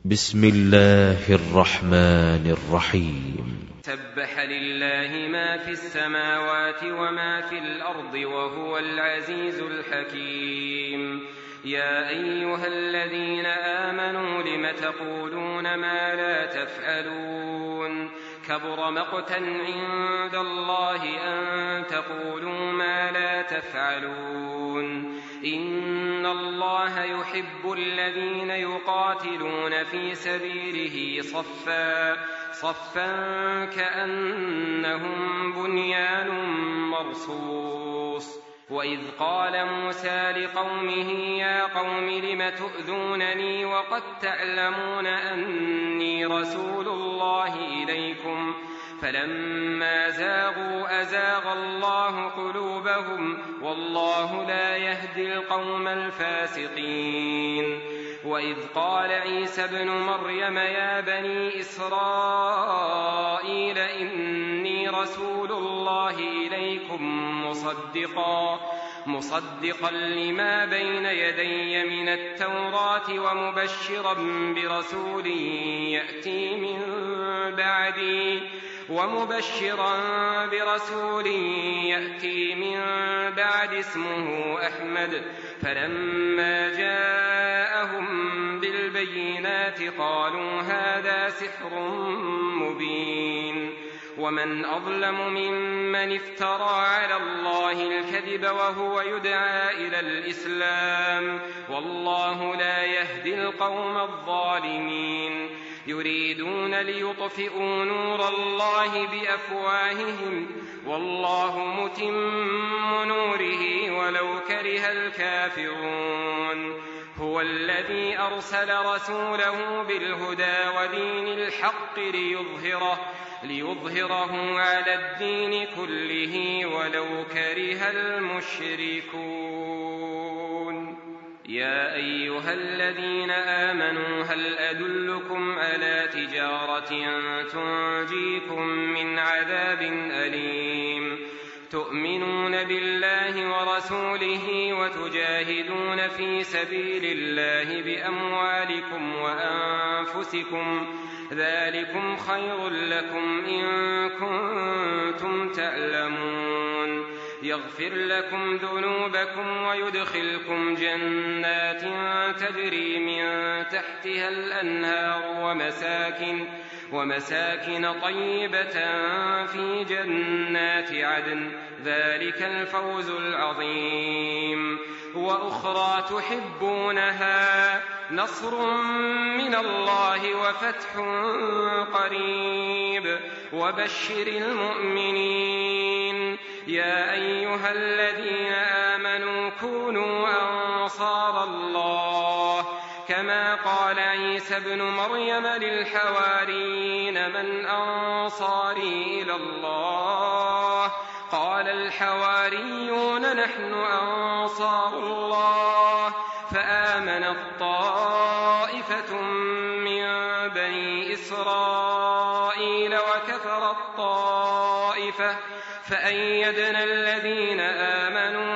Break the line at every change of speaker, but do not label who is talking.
بسم الله الرحمن الرحيم.
سبح لله ما في السماوات وما في الأرض وهو العزيز الحكيم. يا أيها الذين آمنوا لم تقولون ما لا تفعلون؟ كبر مقتا عند الله أن تقولوا ما لا تفعلون. إن الله يحب الذين يقاتلون في سبيله صفا كأنهم بنيان مرصوص. وإذ قال موسى لقومه يا قوم لم تؤذونني وقد تعلمون أني رسول الله إليكم فلما زاغوا أزاغ الله قلوبهم والله لا يهدي القوم الفاسقين. وإذ قال عيسى ابن مريم يا بني إسرائيل إني رسول الله إليكم مصدقا لما بين يدي من التوراة ومبشرا برسول يأتي من بعد اسمه أحمد. فلما جاءهم بالبينات قالوا هذا سحر مبين. ومن أظلم ممن افترى على الله الكذب وهو يدعى إلى الإسلام والله لا يهدي القوم الظالمين. يريدون ليطفئوا نور الله بأفواههم والله متم نوره ولو كره الكافرون. هو الذي أرسل رسوله بالهدى ودين الحق ليظهره على الدين كله ولو كره المشركون. يا أيها الذين آمنوا هل أدلكم على تجارة تنجيكم من عذاب أليم؟ تؤمنون بالله ورسوله وتجاهدون في سبيل الله بأموالكم وأنفسكم ذلكم خير لكم إن كنتم تعلمون. يغفر لكم ذنوبكم ويدخلكم جنات تجري من تحتها الأنهار ومساكن طيبة في جنات عدن ذلك الفوز العظيم. وأخرى تحبونها نصر من الله وفتح قريب وبشر المؤمنين. يا أيها الذين آمنوا كونوا أنصار الله كما قال عيسى ابن مريم للحواريين من أنصاري إلى الله؟ قال الحواريون نحن أنصار الله. فآمنت طائفة من بني إسرائيل وكفرت طائفة فأيدنا الذين آمنوا